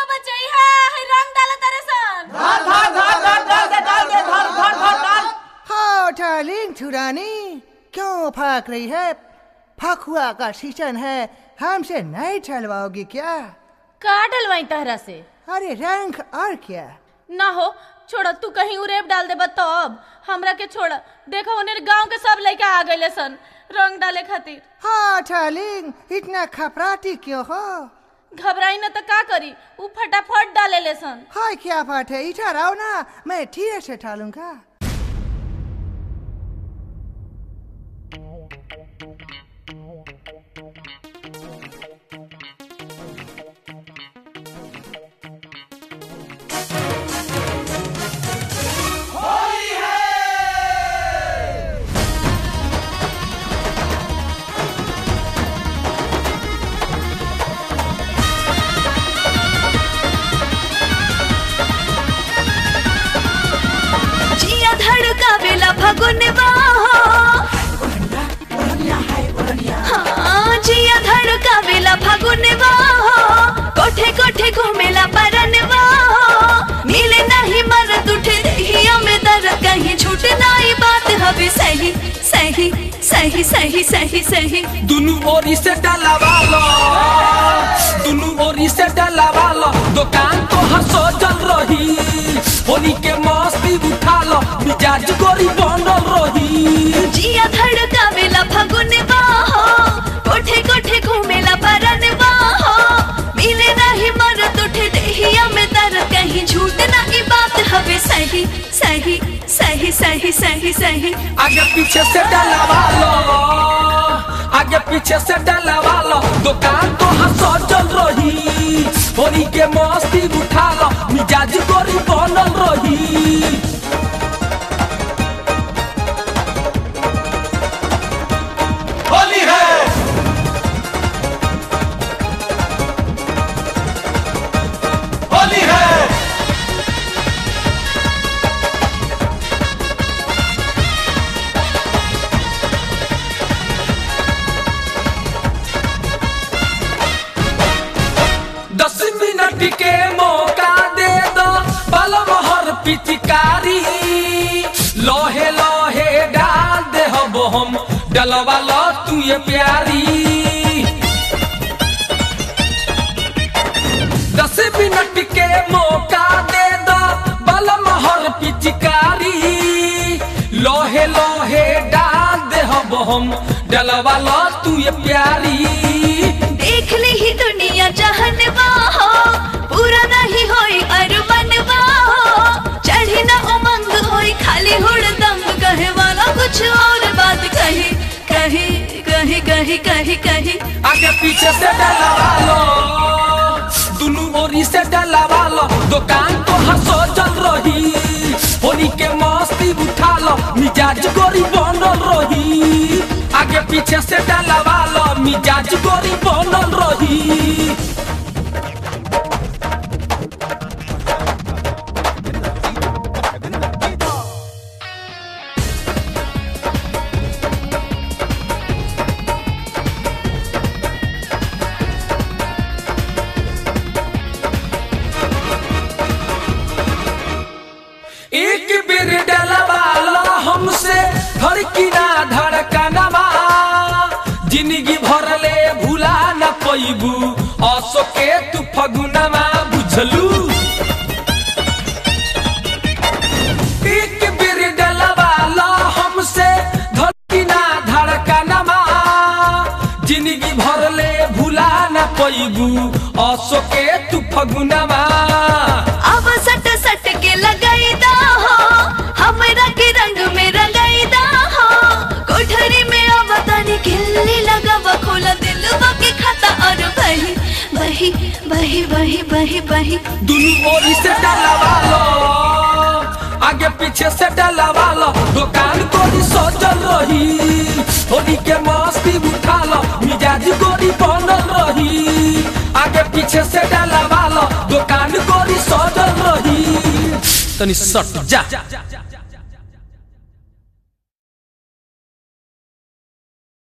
बचैया है रंग डाला तारे सन धर हाँ डार्लिंग छुरानी क्यों भाग रही है? फकुआ का सीजन है, हमसे नहीं चलवाओगी क्या? का डलवाई तहरा से? अरे रंग और क्या? ना हो छोड़ा, तू कहीं उरेब डाल दे तब हमरा के छोड़ा। देखो उन्हें गांव के सब लड़का आ गए सन रंग डाले खातिर। हाँ डार्लिंग इतना घबराती क्यों हो? घबराई न तो का करी, उ फटाफट डाले ले सन। हाय क्या बात है, इधर आओ ना, मैं धीरे से डालूंगा। फगुन जिया धड़का बेला फगुन कोठे कोठे घूमेला परन मिले नहीं मरद उठे देहिया में दर्द कहीं छूटे नहीं बात हवे सही सही सही सही सही सही। दुनू ओरी से डलावालो, दुनू ओरी से डलावालो, दुकान तो हर सजल रही, होली के मस्ती उठा लो, मिजाज गोरी बनल रही। जिया धड़का बेला फगुन कोठे कोठे घूमेला परन मिले नहीं मरद उठे देहिया में दर्द कहीं झूठ नहीं बात हवे सही सही सही सही सही सही। आगे पीछे से डलावालो, आगे पीछे से डलावालो, दुकान तो हर सजल रही, होली के मस्ती उठा लो, मिजाज गोरी बनल रही। होली है होली है के मौका दे दो बलम हर पिचकारी, लोहे लोहे डाल दे हो हम डलवा लो तू ये प्यारी। 10 मिनट के मौका दे दो बलम हर पिचकारी, लोहे लोहे डाल दे हो हम डलवा लो तू ये प्यारी। देख ली ही दुनिया जहनवा पूरा नहीं होई अरमनवा, चढ़ी ना उमंग होई खाली हुड़दंग, कहे वाला कुछ और बात कही कही कही कही कही कही। आगे पीछे से डलावालो, दुनू ओरी से डलावालो, दुकान तो हर सजल रही, होली के मस्ती उठा लो, मिजाज गोरी बनल रही। आगे पीछे से डलावालो, मिजाज गोरी बनल रही। एक बेर डलवालो हमसे धड़की ना धड़कनवा, जिंदगी भरले भूला न पैबू, असो के तू फगुनवा बुझलू। एक बेर डलवालो हमसे धड़की ना धड़कनवा, जिंदगी भरले भूला न पैबू, असो के तू फगुनवा। अब सट सट के लगाई दा हो हमरा के रंग में रंगाई दा हो, कोठरी में अब तनी खिल्ली लगावा, खोला दिलवा के खाता और बही बही बही बही बही बही। दुनू ओरी से डलावालो, आगे पीछे से डलावालो, दुकान गोरी सजल रही, होली के मस्ती उठा लो, मिजाज गोरी बनल रही। आगे पीछे से डलावालो, दुकान गोरी सजल रही। तनी सट जा।